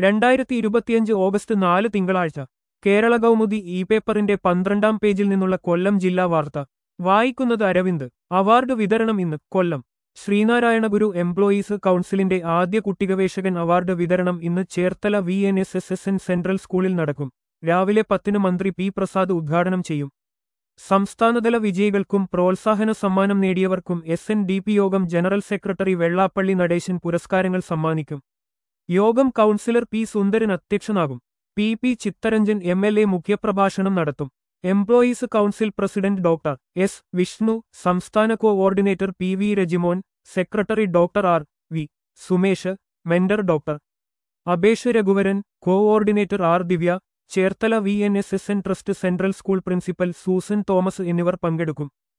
2025 August 4 തിങ്കളാഴ്ച Kerala Kaumudi E പേപ്പറിന്റെ 12-ാം പേജിൽ നിന്നുള്ള കൊല്ലം ജില്ലാ വാർത്ത വായിക്കുന്നത് അരവിന്ദ്. അവാർഡ് വിതരണം ഇന്ന്. കൊല്ലം ശ്രീനാരായണ ഗുരു എംപ്ലോയീസ് കൗൺസിലിന്റെ ആദ്യ കുട്ടിഗവേഷകൻ അവാർഡ് വിതരണം ഇന്ന് ചേർത്തല VNSSN സെൻട്രൽ സ്കൂളിൽ നടക്കും. രാവിലെ 10-ന് മന്ത്രി പി പ്രസാദ് ഉദ്ഘാടനം ചെയ്യും. സംസ്ഥാനതല വിജയികൾക്കും പ്രോത്സാഹന സമ്മാനം നേടിയവർക്കും SNDP യോഗം ജനറൽ സെക്രട്ടറി വെള്ളാപ്പള്ളി നടേശൻ പുരസ്കാരങ്ങൾ സമ്മാനിക്കും. യോഗം കൗൺസിലർ പി സുന്ദരൻ അധ്യക്ഷനാകും. പി ചിത്തരഞ്ജൻ MLA മുഖ്യപ്രഭാഷണം നടത്തും. Employees council president doctor S Vishnu, സംസ്ഥാന coordinator PV Rajimon, secretary doctor R.V. Sumesh, mentor doctor Abhesh Raghuvaran, coordinator R. Divya, Cherthala VNSSN trust central school principal Susan Thomas എന്നിവർ പങ്കെടുക്കും.